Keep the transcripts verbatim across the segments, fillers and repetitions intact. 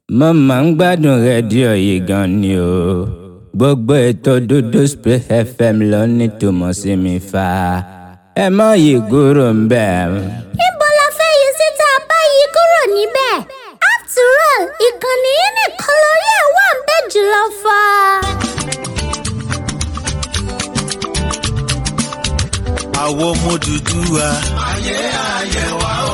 mo máa ń gbádùn rédíò yìí gan ni o. Gbogbo ètò Dúdú Spray F M ló ní tùmọ̀ sí mi fa. Ẹ má yí kúrò ń bẹ̀. Níbo la fẹ́ yí síta bá yí kúrò níbẹ̀? After all, ìkànnì yìí nìkan lórí ẹ̀ wà ń bẹ̀ jùlọ fa. Àwọn ọmọ Odùduwà. Ayé ayé wa o.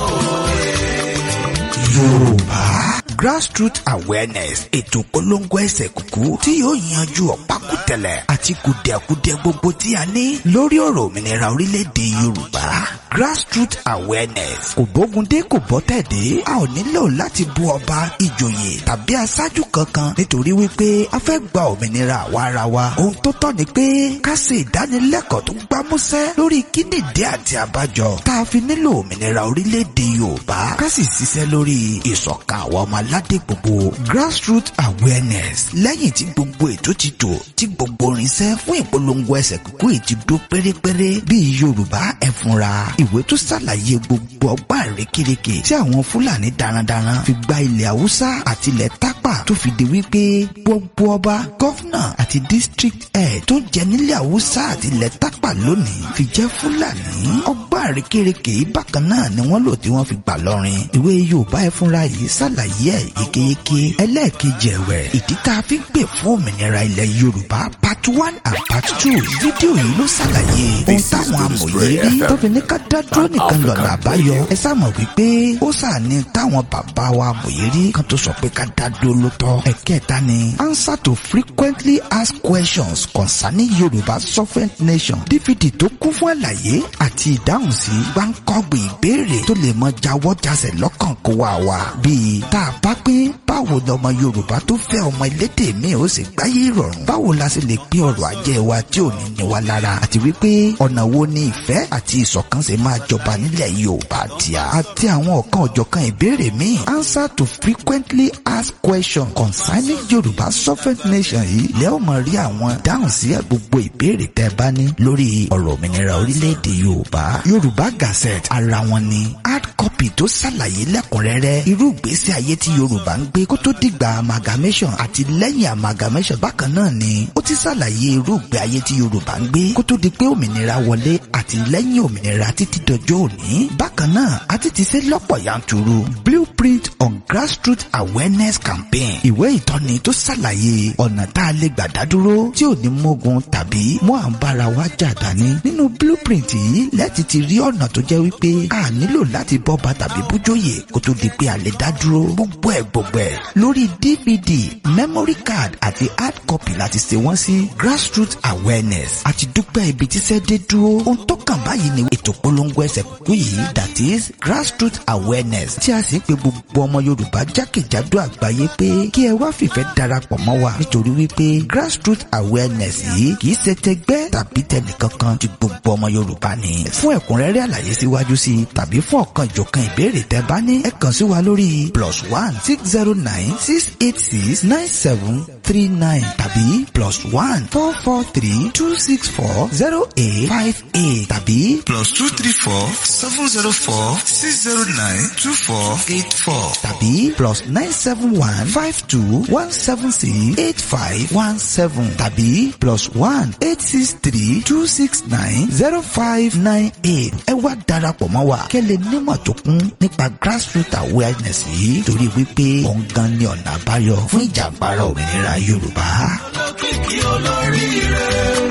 Yorùbá grassroots awareness ètò polongo ẹsẹ̀ kúkú tí yóò yanjú ọ̀pákùtẹ̀lẹ̀ àti kùdẹ̀kùdẹ̀ gbogbo tí a ní lórí ọ̀rọ̀ òmìnira orílẹ̀-èdè Yorùbá. Grassroots awareness kò bógundé kò bọ́tẹ̀dé, a ò nílò láti bú ọba, ìjòyè tàbí aṣáájú kankan nítorí wípé a fẹ́ gba òmìnira àwa ara wa. Ohun tó tọ́ ni pé ká ṣe ìdánilẹ́kọ̀ọ́ tó gbámúṣẹ́ lórí kíndìndé àti àbájọ tá a fi nílò òmìnira orílẹ̀-èdè Yorùbá, ká sì ṣiṣẹ́ lórí ìṣọ̀kan àwọn ọmọ aládé gbogbo. Grassroots awareness lẹ́yìn tí gbogbo ètò ti tò tí gbogbo irinṣẹ́ fún ìpolongo ẹsẹ̀ kúkú yìí ti dó pérépéré bíi Yorùbá ẹ fúnra, ìwé tó ṣàlàyé gbogbo ọgbà àrékérekè tí àwọn Fúlàní darandaran fi gba ilẹ̀ Haúsá àti ilẹ̀ Tápà tó fi di wípé gbogbo ọba, gọ́fúnà àti district head tó jẹ nílẹ̀ Haúsá àti ilẹ̀ Tápà lónìí fi jẹ́ Fúlàní. Ọgbà àrékérekè bákan náà ni wọ́n lò tí wọ́n fi gbà lọ́rin. Ìwé Yorùbá ẹ fúnra yìí ṣàlàyé ẹ̀ yékéyéké. Ẹlẹ́ẹ̀kejì ẹ̀wẹ̀, ìdí tá a fi gbè fún òmìnira ilẹ̀ Yorùbá part one and part two. Fídíò yìí ló ṣàlàyé ohun táwọn amòye rí tó fi ní ká dá dúró nìkan lọ́nà àbáyọ. Ẹ sá mọ̀ wípé ó sàní táwọn bàbá wa amòye rí kan tó sọ pé ká dá dúró ló tọ́. Ẹ̀kẹta ni answer to frequently asked questions concerning Yorùbá sovereign nation. D V D tó kún fún àlàyé àti ìdáhùn sí gbáǹkọ́gbìn ìbéèrè tó lè mọ jáwọ́ jásẹ̀ lọ́kàn kó wà wá. Bíi tá a bá pín báwo lọmọ Yorùbá tó fẹ́ ọmọ elédè mi ó sì gbáyé ìrọ̀rùn, báwo la sì lè pín ọrọ̀ ajé wa tí ò ní ní wa lára, àti wípé ọ̀nà wo ni ìfẹ́ àti ìṣọ̀kan ṣe máa jọba nílẹ̀ Yorùbá tíá, àti àwọn ọ̀kan ọ̀jọ̀kan ìbéèrè míì. Answer to frequently asked questions concerning Yorùbá sovereign nation yìí lẹ́ ò mọ̀ rí àwọn dáhùn sí gbogbo ìbéèrè tẹ́ bá ní lórí ọ̀rọ̀ òmìnira orílẹ̀-èdè Yorùbá. Yorùbá Gazette ara wọn ni hard copy tó ṣàlàyé lẹ́kùnrẹ́rẹ́ irú ìgbésí ayé tí Yorùbá ń gbé kó tó dìgbà amalgamation àti lẹ́yìn amalgamation. Bákan náà ni ó ti ṣàlàyé irú ìgbé ayé tí Yorùbá ń gbé kó tó di pé òmìnira wọlé àti lẹ́yìn òmìnira títí dọjọ́ òní. Bákan náà a ti ti ṣe lọ́pọ̀ yanturu blueprint on grassroots awareness campaign, ìwé ìtọ́ni tó ṣàlàyé ọ̀nà tá a lè gbà dádúró tí ò ní mógun tàbí mú à ń bára wa jà dání. Nínú blueprint yìí lẹ́ẹ̀tì ti rí ọ̀nà tó jẹ́ wípé a nílò láti bọ́ba tàbí bújóyè kó tó di pé a lè dá dúró. Gbogbo ẹ̀ gbogbo ẹ̀ lórí D V D, memory card àti hard copy láti ṣe wọ́n sí grassroots awareness. Àti dúpẹ́ ibi tíṣẹ́ dé dúró. Ohun tó kàn báyìí ni ètò polongo ẹsẹ̀ kúkú yìí, that is grassroots awareness, tí a sì ń pe gbogbo ọmọ Yorùbá jákèjádò àgbáyé pé kí ẹ wá fìfẹ́ darapọ̀ mọ́ wa, nítorí wípé grassroots awareness yìí kìí ṣe tẹgbẹ́ tàbí tẹnìkankan, tí gbogbo ọmọ Yorùbá ni. Fún ẹ̀kúnrẹ́rẹ́ àlàyé síwájú sí i tàbí fún ọ̀kan ìjọ̀kan ìbéèrè tẹ́ bá ní, ẹ kàn sí wa lórí plus one six zero nine six eight six nine seven three nine tàbí plus one four four three two six four zero eight five eight tàbí Plus two three four seven zero four six zero nine two four eight four tàbí plus nine seven one five two one seven six eight five one seven tàbí plus one eight six three two six nine zero five nine eight. Ẹ wá darapọ̀ mọ́ wa kẹ́lẹ́ nímọ̀ tó kún nípa grassroots awareness yìí, torí wípé òun gan ni ọ̀nà àbáyọ fún ìjàǹgbara òmìnira Yorùbá. Olókìkí olóríire.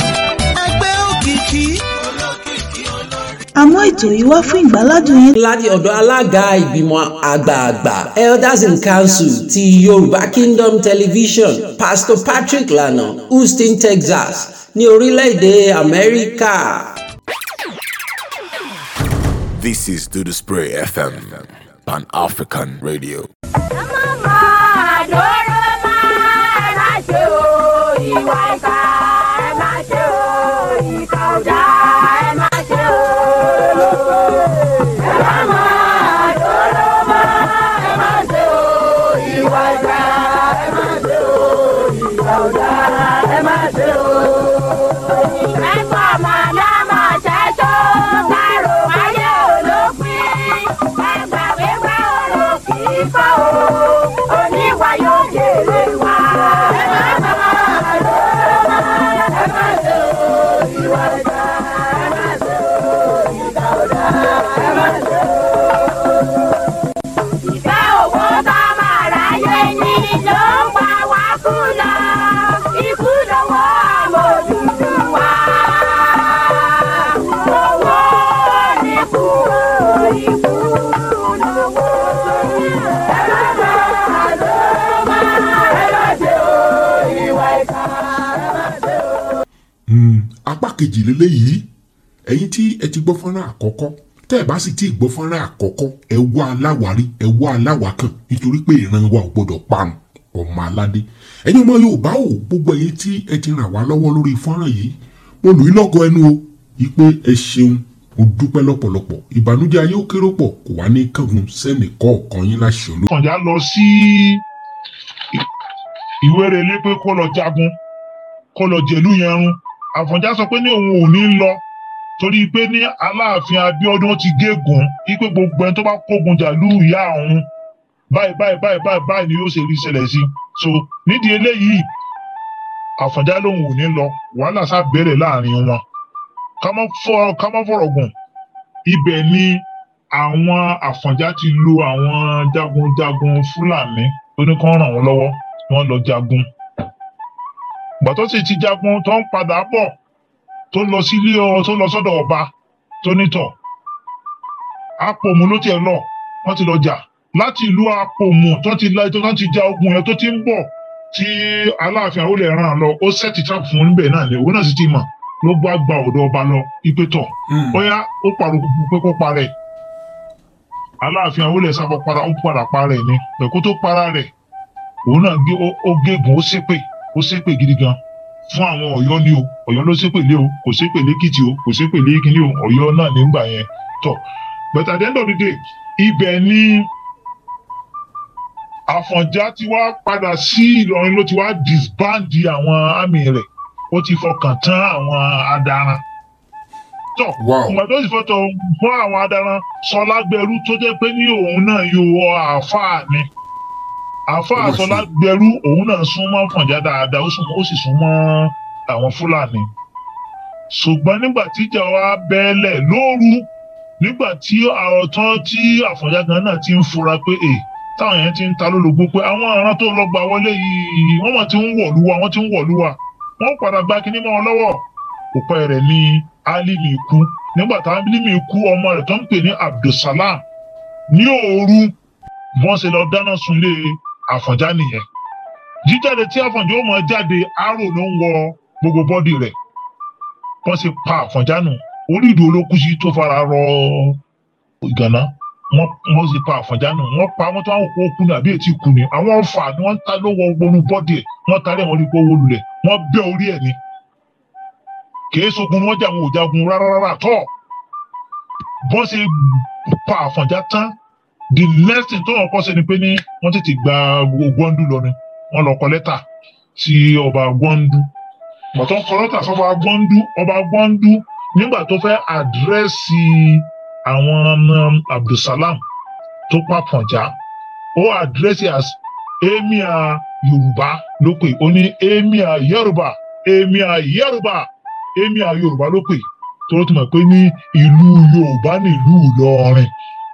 Ẹgbẹ́ òkìkí. Àmọ́ ètò yìí wá fún ìgbàládùn yín láti ọ̀dọ̀ alága ìgbìmọ̀ àgbààgbà Elders in Council ti Yorùbá Kingdom Television, Pastor Patrick Lana, Houston, Texas, ní orílẹ̀-èdè Amẹ́ríkà. This is Dúdú Spray F M, Pan-African Radio. Bye. apá kejì lélẹ́yìí ẹ̀yin tí ẹ ti gbọ́ fọ́nrán àkọ́kọ́ tẹ́ ẹ bá sì ti gbọ́ fọ́nrán àkọ́kọ́ ẹ wá aláwárí ẹ wá aláwákàn nítorí pé ìran wa ò gbọ́dọ̀ parun ọmọ aládé ẹ̀yin ọmọ Yorùbá ò gbogbo ẹ̀yin tí ẹ ti ràn wá lọ́wọ́ lórí fọ́nrán yìí mo lù í lọ́gọ ẹnu o ìpè ẹ ṣeun mo dúpẹ́ lọ́pọ̀lọpọ̀ ìbànújẹ́ ayé ó kéré pọ̀ kò wá ní kángun sẹ́nì kọ̀ọ̀kan yín láṣẹ olú. Àfọ̀njá lọ sí Ìwérelé pé kó lọ jagun kó lọ jẹ̀lú yẹn run Àfọ̀njá sọ pé ní òun ò ní lọ torí pé ní Aláàfin Abíọ́dún ti gégùn wípé gbogbo ẹni tó bá kógun jàlú ìyá òun báyìí báyìí báyìí báyìí báyìí ni yóò ṣe rí ìṣẹ̀lẹ̀ sí so nídìí eléyìí Àfọ̀njá lòun ò ní lọ wàhálà sá bẹ̀rẹ̀ láàrin wọn ká má fọ̀rọ̀ gùn ibẹ̀ ni àwọn Àfọ̀njá ti lo àwọn jagunjagun Fúlàní tó ní kán ràn wọ́n lọ́wọ́ wọ́n lọ jagun gbàtọ́ sì ti jagun tó ń padà bọ̀ tó lọ sílé ọ tó lọ sọ́dọ̀ ọba tó nítọ̀ Apòmù ló tiẹ̀ lọ wọ́n ti lọ jà láti ìlú Apòmù tó ti la tó ti ja ogun yẹn tó ti ń bọ̀ tí Aláàfin Awólẹ̀ ràn án lọ ó sẹ́ẹ̀tì trap fún níbẹ̀ náà ni òun náà sì ti mọ̀ ló bá gba ọ̀dọ̀ ọba lọ ipe tọ̀ bóyá ó parọ́ pé kó parẹ́ Aláàfin Awólẹ̀ sábà para ó padà parẹ́ ni pẹ̀kú tó para rẹ̀ òun náà gé ó gégùn ó ṣépè ó ṣépè gidi gan fún àwọn Ọ̀yọ́ ni o Ọ̀yọ́ ló ṣépè lé o kò ṣépè lÉkìtì o kò ṣépè lé kíní o Ọ̀yọ́ náà nígbà yẹn tọ̀ but at the end of the day ibẹ̀ ni Àfọ̀njá ti wá padà sí Ìlọrin ló ti wá disband àwọn àmì rẹ̀ ó ti fọkàn tán àwọn adaran tọ ìgbà tó sì fọtọ fún àwọn adaran Ṣọlágbẹrú tó jẹ́ pé ní òun náà yóò àáfàá ni àáfàá Ṣọlágbẹrú òun náà súnmọ́ Àfọ̀njá dáadáa ó sì súnmọ́ àwọn Fúlàní ṣùgbọ́n nígbà tí ìjà wa bẹ́ẹ̀lẹ̀ lóru nígbà tí àròtán tí Àfọ̀njá gan náà ti ń fura pé è táwọn yẹn ti ń ta lólobó pé àwọn aràn tó lọ gbà wọlé yìí wọ́n mọ̀ ti ń wọ̀lúwa wọ́n ti ń wọ̀lúwa wọ́n padà gba kinní mọ́ wọn lọ́wọ́ òpẹ́ rẹ̀ ní Álímì kú nígbà tí Álímì kú ọmọ rẹ̀ tó ń pè ní Abdulsalam ní òru wọ́n ṣe lọ dáná sunlé Àfọ̀njá nìyẹn jíjáde tí Àfọ̀njá ó mọ jáde arò ló ń wọ gbogbo bọ́dì rẹ̀ wọ́n ṣe pa Àfọ̀njá nù orí ìdúró ló kú sí tó fara rọ ìgànná wọ́n ṣe pa Àfọ̀njá nù wọ́n pa wọ́n tó àwọn òkú òkú ní àbí ètí kú ni àwọn ọ̀fà ni wọ́n ń ta lówó gbónú bọ́dì ẹ̀ wọ́n tarí àwọn orí gbówó lulẹ̀ wọ́n bẹ́ orí ẹ̀ ni kìí ṣogun ni wọ́n jà wọn ò jagun rárá rárá tọ́ bọ́n ṣe pa Àfọ̀njá tán the next thing tó wọn kọ́ sí ni pé ní wọ́n tètè gba Gwandu lọ ni wọ́n lọ kọ lẹ́tà sí ọba Gwandu bọ̀tọ́ kọ lẹ́tà sọ́ba Gwandu ọba Gwandu nígbà tó fẹ́ àdírẹ́sì àwọn Abdulsalam tó pa Àfọ̀njá ó àdírẹ́sì as emir Yorùbá ló pè ó ní emir Yorùbá emir Yorùbá emir Yorùbá ló pè tó ló ti mọ̀ pé ní ìlú Yorùbá ní ìlú Ìlọrin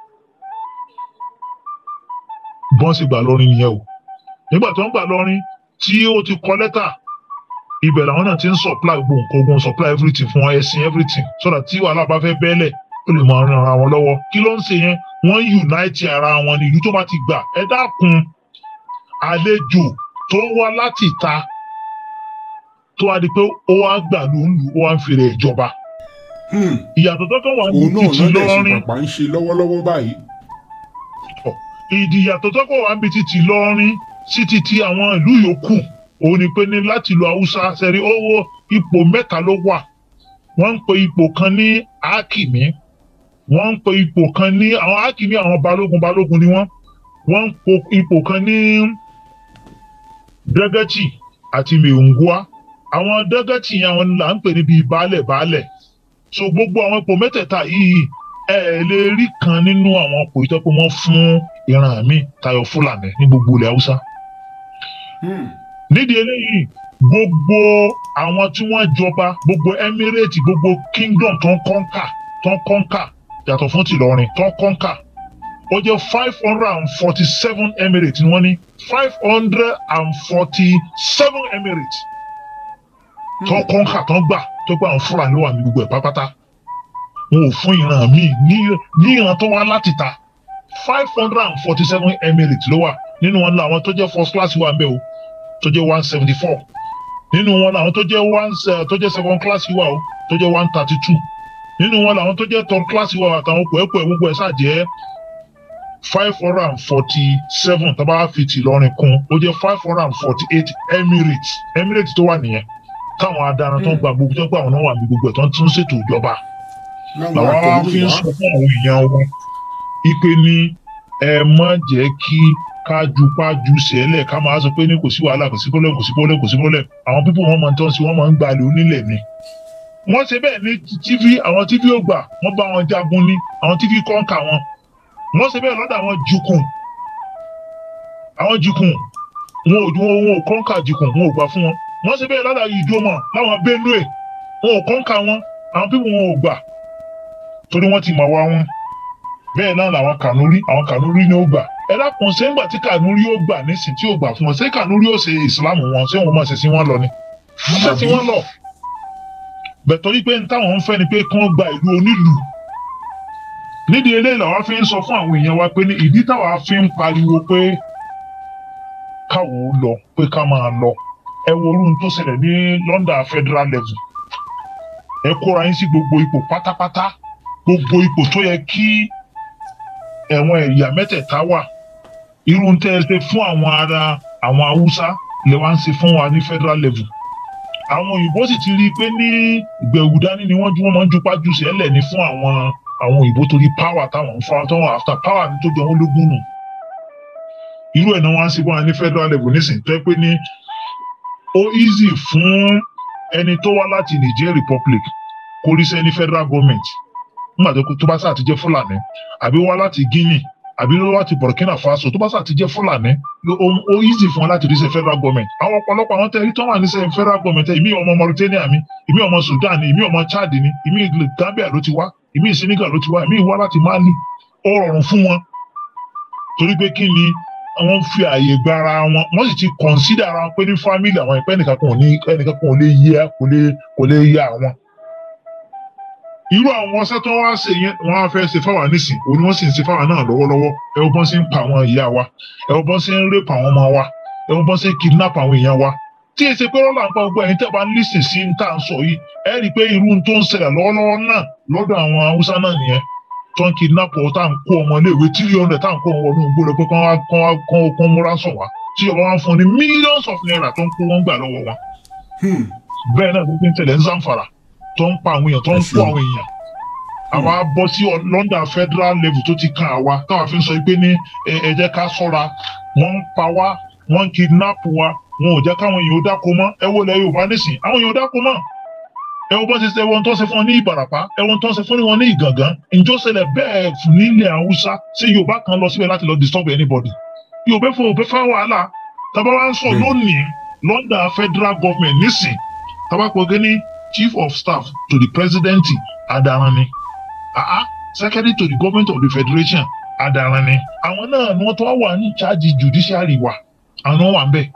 bọ́n sì gbà lọ́rin nìyẹn o nígbà tó ń gbà lọ́rin tí ó ti kọ lẹ́tà ibẹ̀ làwọn náà ti ń supply gbogbo nǹkan ogun supply everything fún ẹ̀sìn everything so that tí wàhálà bá fẹ́ bẹ́ẹ̀lẹ̀ ó lè máa ran ara wọn lọ́wọ́ kí ló ń ṣe yẹn wọ́n unite ara wọn ní ìlú tó bá ti gbà ẹ dákun àlejò tó wá láti ìta tó wá di pé ó wá gbà ló ń lù ó wá ń fèrè ìjọba. ìyàtọ̀ tó kàn wá ní títí lọ́rin òun náà lọ́dẹ̀ sí pàpà ń ṣe lọ́wọ́lọ́wọ́ báyìí. ìdìyàtọ̀ tó kàn wá ní títí lọ́rin sí títí àwọn ìlú yòókù òun ni pé ní láti ìlú Haúsá sẹ́rí owó ipò mẹ́ta ló wà wọ́n ń pe ipò kan ní Hákìmí wọ́n ń pe ipò kan ní àwọn Hákìmí àwọn balógun balógun ni wọ́n wọ́n ń pe ipò kan ní Dẹ́gẹ́tì àti Mèǹgúà àwọn Dẹ́gẹ́tì yẹn àwọn là ń pè ní bíi baálẹ̀ baálẹ̀ so gbogbo àwọn ipò mẹ́tẹ̀ẹ̀ta yìí ẹ lè rí kan nínú àwọn ipò ìtọ́ pé wọ́n fún ìran mi tayọ Fúlàní ní gbogbo ilẹ̀ Haúsá. nídìí eléyìí gbogbo àwọn tí wọ́n jọba gbogbo emirate gbogbo kingdom tó ń kọ́ńkà tó ń kọ́ńkà yàtọ̀ fún tìlọrin tó ń kọ́ńkà ó jẹ́ five hundred and forty seven emirates ni wọ́n ní five hundred and forty seven emirates tó ń kọ́ńkà tó ń gbà tó gbà ń Fúlàní wà ní gbogbo ẹ̀ pátápátá wọn ò fún ìran míì ní ìran tó wá láti ta five hundred and forty seven emirates ló wà nínú wọn làwọn tó jẹ́ first class wà ń bẹ̀ o tó jẹ́ one seventy four nínú wọn làwọn tó jẹ́ one tó jẹ́ second class wà o tó jẹ́ one thirty two nínú wọn làwọn tó jẹ́ third class wà àtàwọn pẹ̀ẹ́pẹ̀ẹ́ gbogbo ẹ̀ sáà jẹ́ five hundred and forty seven tó bá fi ti Ìlọrin kún ó jẹ́ five hundred and forty eight Emirates Emirates tó wà nìyẹn táwọn adarun tó ń gba gbogbo tó ń gba àwọn náà wà ní gbogbo ẹ̀ tó ń tún ṣètò ìjọba làwọn fi ń sọ fún àwọn èèyàn wọn ipe ní ẹ má jẹ́ kí kájúpájú sẹ́lẹ̀ ká máa sọ pé ní kò sí wàhálà kò sí pọ́lẹ̀ kò sí pọ́lẹ̀ kò sí pọ́lẹ̀ àwọn pípọ̀ wọn máa ń tán sí wọn máa ń gbalẹ̀ onílẹ̀ ni. wọ́n ṣe bẹ́ẹ̀ ní tv àwọn tv ò gbà wọ́n bá wọn jagun ní àwọn tv kọ́ńkà wọn. wọ́n ṣe bẹ́ẹ̀ lọ́dọ̀ àwọn jukun àwọn jukun wọn ò wọn ò kọ́ńkà jukun wọn ò gbà fún wọn. wọ́n ṣe bẹ́ẹ̀ lọ́dọ̀ ìdómọ̀ láwọn benue wọn ò kọ́ńkà wọn àwọn pípọ̀ wọn ò gbà torí wọ́n ti mọ̀ wá wọn. bẹ́ẹ̀ náà làwọn Kànúrí àwọn Kànúrí ni ó gbà ẹ dákun ṣé ńgbà tí Kànúrí ó gbà nísìn tí ó gbà fún wọn ṣé Kànúrí ó ṣe ìsìlámù wọn ṣé wọn máa ṣe sí wọn lọ ni wọn ṣe sí wọn lọ bẹ́ẹ̀ torí pé táwọn ń fẹ́ ni pé kí wọ́n gba ìlú onílùú nídìí eléyìí làwọn fi ń sọ fún àwọn èèyàn wa pé ní ìdí táwa fi ń pariwo pé káwọn ó lọ pé ká máa lọ ẹ wo orun tó ṣẹlẹ̀ ní London federal level ẹ kóra yín sí gbogbo ipò pátápátá gbogbo ipò tó yẹ kí ẹ̀wọ̀n ẹ̀yà mẹ́tẹ̀ẹ̀ta wà irú tẹ́ ẹ ṣe fún àwọn ará àwọn Haúsá lè wá ń ṣe fún wa ní federal level àwọn òyìnbó sì ti rí i pé ní ìgbẹ̀wù dání ni wọ́n ju wọ́n máa ń jupá jù sẹ́lẹ̀ ní fún àwọn àwọn òyìnbó torí power táwọn ń fa táwọn after power ní tó jọ wọ́n lógún nù irú ẹ̀ náà wọ́n á ṣe fún wa ní federal level nísìnyí tó yẹ pé ní ó easy fún ẹni tó wá láti Niger Republic kó ríṣẹ́ ní federal government nígbà tó bá sáà ti jẹ́ Fúlàní àbí wá láti Guinea àbí ló láti Burkina Faso tó bá sáà ti jẹ́ Fúlàní ó easy fún wọn láti ríṣẹ́ federal government àwọn ọ̀pọ̀lọpọ̀ àwọn tẹ̀rí tó wà níṣẹ́ federal government ìmí ọmọ Mauritania mi ìmí ọmọ Sudan ìmí ọmọ Chad ni ìmí Gambia ló ti wá ìmí Senegal ló ti wá ìmí wá láti Mali ó rọrùn fún wọn torí pé kí ni wọ́n fi àyè gba ara wọn wọ́n sì ti consider ara wọn pé ní family àwọn ìpẹ́ nìkan kan ò ní ẹnìkan kan ò lè yẹ kò lè kò lè yẹ àwọn irú àwọn ọsẹ tó wá ṣe yẹn wọn á fẹ́ ṣe fáwọn nísìn òní wọ́n sì ń ṣe fáwọn náà lọ́wọ́lọ́wọ́ ẹ wọ́n bọ́n ṣe ń pa àwọn ìyá wa ẹ wọ́n bọ́n ṣe ń rape àwọn ọmọ wa ẹ wọ́n bọ́n ṣe ń kidnap àwọn èèyàn wa tí èsì pé rọ́lá ń pa gbogbo ẹ̀yin tẹ́ bá ń lísìn sí ń tà ń sọ yìí ẹ rí i pé irú tó ń ṣẹlẹ̀ lọ́wọ́lọ́wọ́ náà lọ́dọ̀ àwọn Haúsá náà nìyẹn tó ń kidnap ọ̀ tá à ń kó ọmọ iléèwé three hundred tá à ń kó wọn wọnú gbọ́dọ̀ pé kán wá kán wá kán kán múra sọ̀ wá tí ọba wọn fún ní millions of naira tó ń kó wọn gbà lọ́wọ́ wọn. bẹ́ẹ̀ náà gbogbo ń tẹ̀lé ń Zamfara tó ń pa àwọn èèyàn tó ń kó àwọn èèyàn àwa bọ́ sí London federal level tó ti kan àwa táwa fi ń sọ pé ní ẹ jẹ́ ká ṣọ́ra wọ́n ń pa wá wọ́n ń kidnap wa wọn ò jẹ́ káwọn èèyàn ó dáko mọ́ ẹ wo lẹ Yorùbá nísìn àwọn èèyàn ó dáko mọ́ ẹ wo bọ́ ṣe ṣe ẹwọ́n tó ṣe fún wọn ní Ìbàràpá ẹwọ́n tó ṣe fún wọn ní Ìgàngán ǹjọ́ ṣẹlẹ̀ bẹ́ẹ̀ nílẹ̀ Haúsá ṣé Yorùbá kan lọ síbẹ̀ láti lọ disturb anybody Yorùbá fún òbẹ́ fún wàhálà tàbá wá ń sọ lónìí London federal government nísìn tàbá pọ̀ gẹ́ ní chief of staff to the president adaran ni ah secretary to the government of the federation adaran ni àwọn náà ni wọ́n tó wà ní charge judiciary wa àwọn wà ń bẹ̀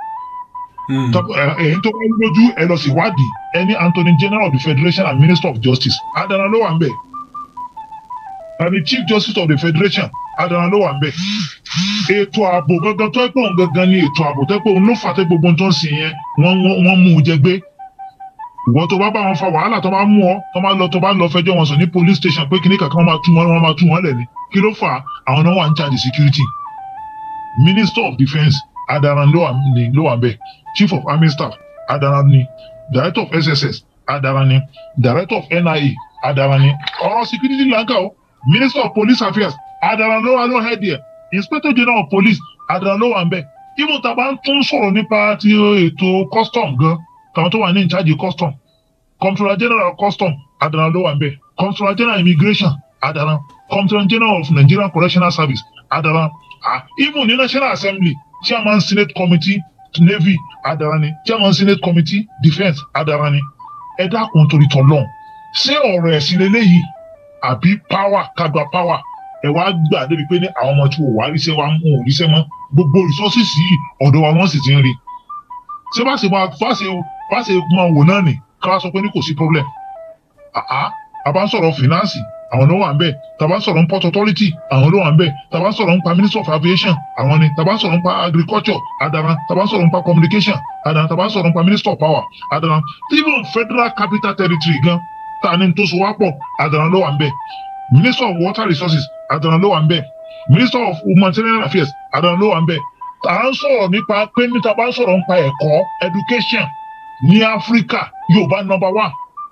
ẹ̀yin tó wọ́n lójú ẹ lọ sí ìwádìí ẹni Anthony General of the Federation and Minister of Justice adaran ló wà ń bẹ̀ and the Chief Justice of the Federation adaran ló wà ń bẹ̀ ètò ààbò gangan tó ẹ pé òun gangan ni ètò ààbò tó ẹ pé òun ló fà tẹ gbogbo tó ń sìn yẹn wọ́n wọ́n mú un jẹ gbé ìwọ tó bá bá wọn fa wàhálà tó bá mú ọ tó bá lọ tó bá lọ fẹjọ́ wọn sùn ní police station pé kíní kankan wọn máa tú wọn wọn máa tú wọn lẹ̀ ni kí ló fà àwọn náà wà ń charge security Minister of Defence adaran ló wà ní ló wà bẹ́ẹ̀ Chief of Army Staff adaran ni Director of S S S adaran ni Director of N I A adaran ni ọ̀rọ̀ security lanka o Minister of Police Affairs adaran ló wà ló head there Inspector General of Police adaran ló wà bẹ́ẹ̀ ibo tá a bá ń tún sọ̀rọ̀ nípa ti ètò custom gan tàwọn tó wà ní ìcháàjì custom Comptroller General Custom adaran ló wà ń bẹ̀ Comptroller General Immigration adaran Comptroller General of Nigerian Correctional Service adaran ah even ní National Assembly Chairman Senate Committee Navy adaran ni Chairman Senate Committee Defence adaran ni ẹ dákun torí tọlọ́run ṣé ọ̀rọ̀ ẹ̀sìn lélẹ́yìí àbí power kagba power ẹ wá gbà débi pé ní àwọn ọmọ tí wò wá ríṣẹ́ wa ń wò ríṣẹ́ mọ́ gbogbo resources yìí ọ̀dọ̀ wa wọ́n sì ti ń rí ṣé bá ṣe máa bá ṣe bá ṣe máa wò náà nì ká wá sọ pé ní kò sí problem àá a bá ń sọ̀rọ̀ finance àwọn ló wà ń bẹ̀, tá bá ń sọ̀rọ̀ port authority àwọn ló wà ń bẹ̀, tá bá ń sọ̀rọ̀ nípa minister of aviation àwọn ni, tá bá ń sọ̀rọ̀ nípa agriculture adaran, tá bá ń sọ̀rọ̀ nípa communication adaran, tá bá ń sọ̀rọ̀ nípa minister of power adaran, even federal capital territory gan tá a ní tó so wá pọ̀ adaran ló wà ń bẹ̀, minister of water resources adaran ló wà ń bẹ̀, minister of humanitarian affairs adaran ló wà ń bẹ̀. À ń sọ̀rọ̀ nípa pé níta bá ń sọ̀rọ̀ nípa ẹ̀kọ́ education ní Áfíríkà Yorùbá number one.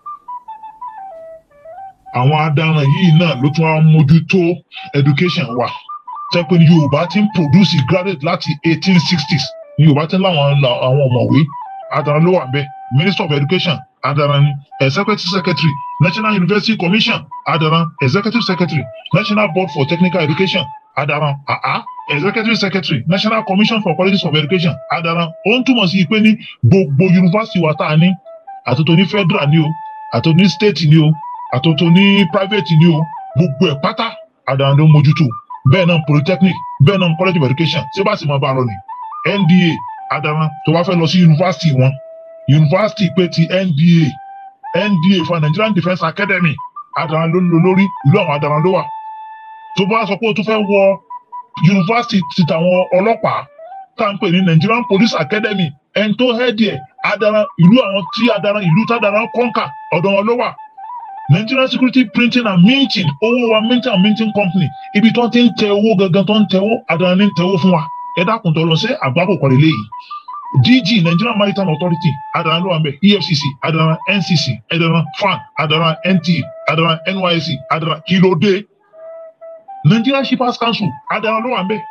Àwọn adaràn yìí náà ló tún wá mójútó education wa. Tẹ́ pé ní Yorùbá ti ń produce graduate láti eighteen sixties ní Yorùbá ti ń láwọn àwọn ọ̀mọ̀wé adaràn ló wà ń bẹ̀. Minister of Education adaran ni, Executive Secretary National University Commission adaran, Executive Secretary National Board for Technical Education adaran, àá Executive Secretary National Commission for Colleges of Education adaran. Ó ń túmọ̀ sí pé ní gbogbo yunifásitì wa tá a ní àtòtò ní federal ni o àtòtò ní state ni o àtòtò ní private ni o gbogbo ẹ̀ pátá adaran ló mójútó. Bẹ́ẹ̀ náà polytechnic bẹ́ẹ̀ náà college of education ṣé bá sì máa bá a lọ ni N D A adaran tó bá fẹ́ lọ sí yunifásitì wọn yunifásitì pé ti N D A N D A for Nigerian Defence Academy adaran ló ń lò lórí ìlú àwọn adaran ló wà. Tó bá sọ pé o tún fẹ́ wọ yunifásitì ti tàwọn ọlọ́pàá tá à ń pè ní Nigerian Police Academy ẹni tó hẹ́ẹ̀dì ẹ̀ adaran ìlú àwọn tí adaran ìlú tadaran kọ́ńkà ọ̀dọ̀ wọn ló wà. Nigerian Security Printing and Minting owó wa minting and minting company ibi tó ti ń tẹ owó gangan tó ń tẹ owó adaran ní tẹ owó fún wa. Ẹ dákun tó lọ sí àgbákò kọ̀ọ̀lẹ́ léyìí. D G Nigerian Maritime Authority adaran ló wà ń bẹ̀, E F C C adaran, N C C adaran, F A N adaran, N T A adaran, N Y S C adaran, kí ló dé? Nigerian Shippers Council adaran ló wà ń bẹ̀.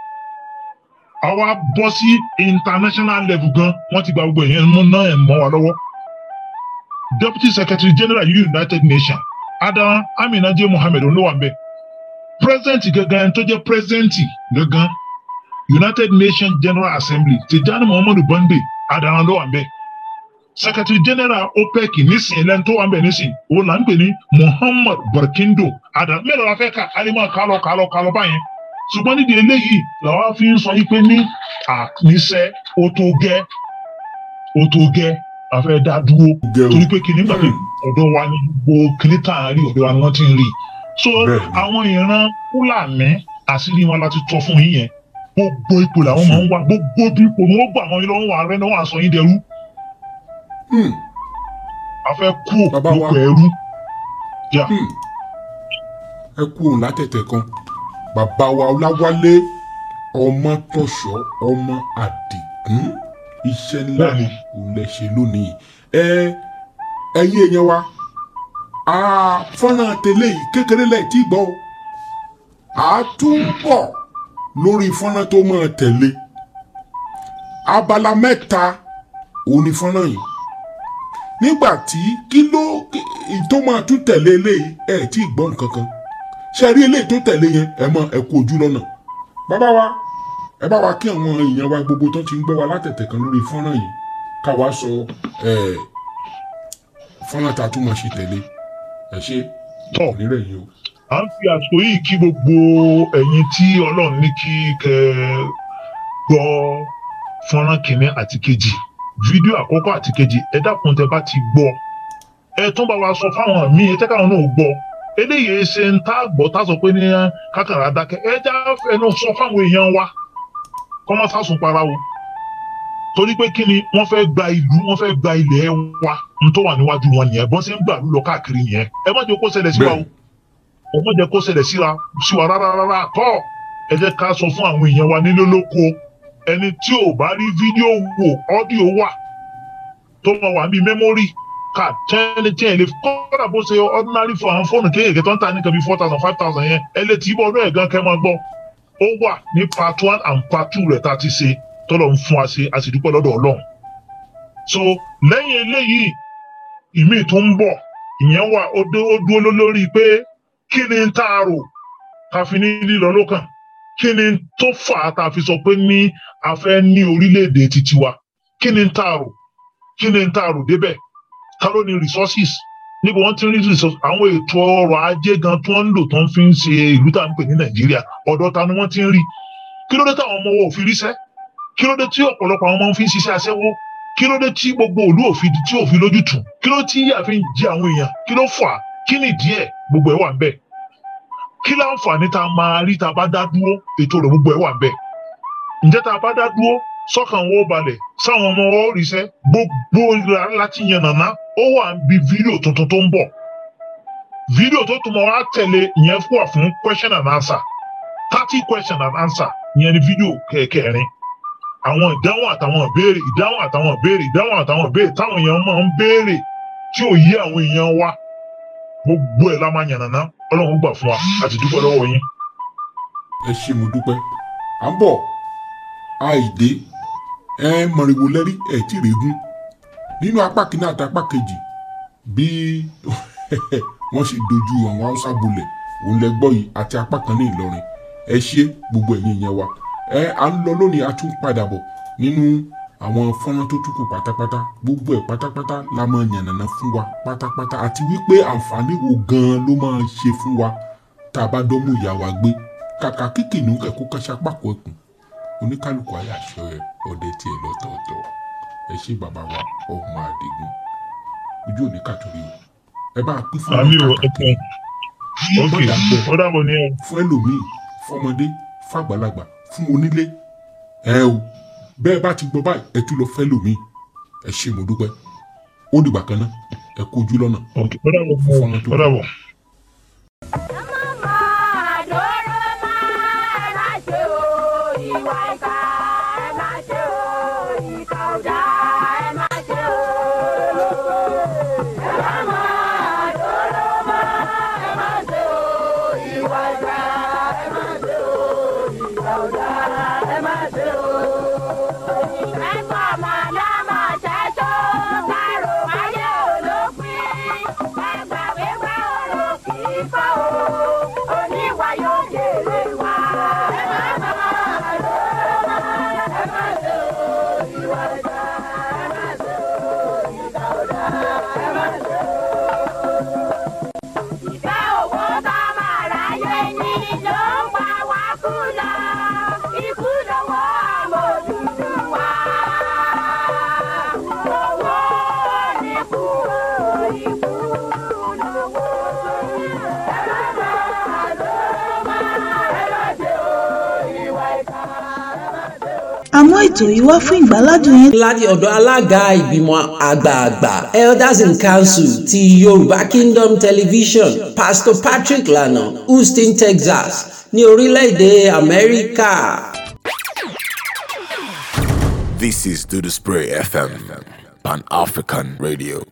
Àwa bọ́ sí international level gan wọ́n ti gba gbogbo èèyàn mú náà ẹ̀ mọ́ wa lọ́wọ́. Deputy Secretary General United Nations adaran Amina J Mohammed ló wà ń bẹ̀. President gangan tó jẹ́ president gangan United Nations General Assembly Tijani Muhammadu Bande adaran ló wà ń bẹ̀. Secretary General OPEC nísìnyí lẹ́nu tó wà ń bẹ̀ nísìnyí òun là ń pè ní Muhammad Barkindo adaran mélòó la fẹ́ ká alimọ̀ kálọ̀ kálọ̀ kálọ̀ báyẹn ṣùgbọ́n nídìí eléyìí làwọn fi ń sọ yí pé ní àníṣe ó tó gẹ́ ó tó gẹ́ a fẹ́ dá dúró torí pé kí nígbà tí ọ̀dọ̀ wa ní gbogbo kìnní tá à ń rí ọ̀dọ̀ wa ni wọ́n ti ń rí so àwọn ìran Fúlàní àṣírí wọn láti tọ́ fún yín yẹn gbogbo ipò làwọn máa ń wá gbogbo bí ipò ni wọ́n gbà wọn lọ́wọ́ wà rẹ́ náà wà sọ yín dẹrú a fẹ́ kú lóko ẹrú. ẹ kú òun látẹ̀tẹ̀ kan bàbá wa Ọláwálé ọmọ tọ̀ṣọ́ ọmọ Àdìgún iṣẹ́ ńlá ni òun lè ṣe lónìí. ẹ ẹ̀yin èèyàn wa fọ́nrán tẹ́lẹ̀ yìí kékeré lẹ́yìn tí gbọ́ a tún bọ̀ lórí fọ́nrán tó máa tẹ̀lé abala mẹ́ta òun ni fọ́nrán yìí nígbà tí kí ló tó máa tún tẹ̀lé eléyìí ẹ̀ tí gbọ́ nǹkan kan ṣe rí eléyìí tó tẹ̀lé yẹn ẹ mọ ẹ kú ojú lọ́nà bàbá wa ẹ bá wa kí àwọn èèyàn wa gbogbo tó ti ń gbọ́ wa látẹ̀tẹ̀ kan lórí fọ́nrán yìí ká wá sọ fọ́nrán tá a tún máa ṣe tẹ̀lé ẹ ṣe tọ̀ nírẹ̀ yìí o. À ń fi àsìkò yìí kí gbogbo ẹ̀yin tí Ọlọ́run ní kí kẹ́ gbọ́ fọ́nrán kìíní àti kejì fídíò àkọ́kọ́ àti kejì ẹ dákun tẹ́ bá ti gbọ́ ẹ tún bá wa sọ fáwọn míì ẹ tẹ́ káwọn náà gbọ́ eléyìí ṣe ń tá gbọ́ tá sọ pé ní kákàrà dákẹ́ ẹ já ẹnu sọ fáwọn èèyàn wa kọ́ mọ́ sásùn para o torí pé kí ni wọ́n fẹ́ gba ìlú wọ́n fẹ́ gba ilẹ̀ wa n tó wà níwájú wọn nìyẹn bọ́n ṣe ń gbà lọ káàkiri yẹn ẹ má jẹ́ kó ṣẹlẹ̀ sí wa o ẹ má jẹ́ kó ṣẹlẹ̀ sí wa rárá rárá tọ́ ẹ jẹ́ ká sọ fún àwọn èèyàn wa nílé lóko ẹni tí ò bá rí fídíò wò ọ́díò wà tó máa wà bíi mẹ́mórì ká tẹ́lẹ̀ tí ẹ lè kọ́ra bó ṣe ordinary fún àwọn fóònù kéèké tó ń ta ní kan bíi four thousand five thousand yẹn ẹ lè tì í bọ́ ọdún ẹ̀ gan kẹ́ máa gbọ́ ó wà ní part one and part two rẹ̀ tá a ti ṣe tọ́lọ̀ ń fún wa ṣe a sì dúpẹ́ lọ́dọ̀ Ọlọ́run so lẹ́yìn eléyìí ìmí tó ń bọ̀ ìyẹn wà ó dúró lórí pé kí ni tá a rò ká fi ní lílọ lókàn kí ni tó fà á tá a fi sọ pé ní a fẹ́ ní orílẹ̀-èdè titi wa kí ni tá a rò kí ni tá a rò débẹ̀ ta ló ní resources níbo wọ́n ti ń rí resources àwọn ètò ọrọ̀ ajé gan tó ń lò tó ń fi ń ṣe ìlú tá à ń pè ní Nàìjíríà ọ̀dọ̀ ta ni wọ́n ti ń rí kí ló dé táwọn ọmọ wọn ò fi ríṣẹ́ kí ló dé tí ọ̀pọ̀lọpọ̀ àwọn ọmọ ń fi ń ṣiṣẹ́ aṣẹ́wó kí ló dé tí gbogbo òlú òfin tí òfin lójútùú kí ló tí yà fi ń jẹ àwọn èèyàn kí ló fà á kí ni díẹ̀ gbogbo ẹ̀ wà ń bẹ̀ kí láǹfààní tá a máa rí tá a bá dá dúró ètò rẹ̀ gbogbo ẹ̀ wà ń bẹ̀ ǹjẹ́ tá a bá dá dúró sọ́kàn wọ́n balẹ̀ sáwọn ọmọ wọn ó ríṣẹ́ gbogbo láti yan nàná ó wà ń bi fídíò tuntun tó ń bọ̀ fídíò tó tún mọ́ wá tẹ̀lé ìyẹn fún wa fún question and answer thirty question and answer ìyẹn ni fídíò kẹ̀kẹ́rin àwọn ìdáhùn àtàwọn ìbéèrè ìdáhùn àtàwọn ìbéèrè ìdáhùn àtàwọn ìbéèrè táwọn èèyàn máa ń béèrè tí ò yé àwọn èèyàn wa gbogbo ẹ̀ la máa yàn nàná ọlọ́run gbà fún wa àti dúpẹ́ lọ́wọ́ yín. ẹ ṣé mo dúpẹ́ à ń bọ̀ àìdé ẹ mọ̀rìnwó lẹ́rí ẹ̀ tí rèé gún nínú apá kìíní àti apá kejì bí wọ́n ṣe dojú àwọn haúsá bolẹ̀ òun lẹ gbọ́ yìí àti apá kan ní Ìlọrin ẹ ṣé gbogbo ẹ̀yin yẹn wa ẹ à ń lọ lónìí a tún padà bọ̀ nínú àwọn fọ́nrán tó tún kù pátápátá gbogbo ẹ̀ pátápátá la máa yànnàná fún wa pátápátá àti wípé àǹfààní wo gan-an ló máa ṣe fún wa tá a bá dọ́mú ìyá wa gbé kàkà kíkìnnú ẹ̀kú kásápàkọ́ ẹ̀kùn oníkálukú ayé àṣọ ẹ ọdẹ tiẹ̀ lọ́tọ̀ọ̀tọ̀ ẹ ṣé bàbá wa ọmọ Àdìgún ojú òní kàtúrí o ẹ bá pín fún mi kàkàkì ó dàbọ̀ ní ẹ fún ẹlòmíì fọmọdé fàgbàlagbà fún onílé ẹ o bẹ́ẹ̀ bá ti gbọ́ báyìí ẹ tún lọ fẹ́ lòmíì ẹ ṣé mo dúpẹ́ ó dìgbà kan náà ẹ kú ojú lọ́nà fún fọmọ tó kù. àmọ́ ètò yìí wá fún ìgbàládùn yín. láti ọ̀dọ̀ alága ìgbìmọ̀ àgbààgbà elders in council ti Yorùbá Kingdom Television Pastor Patrick Lana Houston Texas ní orílẹ̀-èdè Amẹ́ríkà. This is Do the Spray F M, Pan African Radio.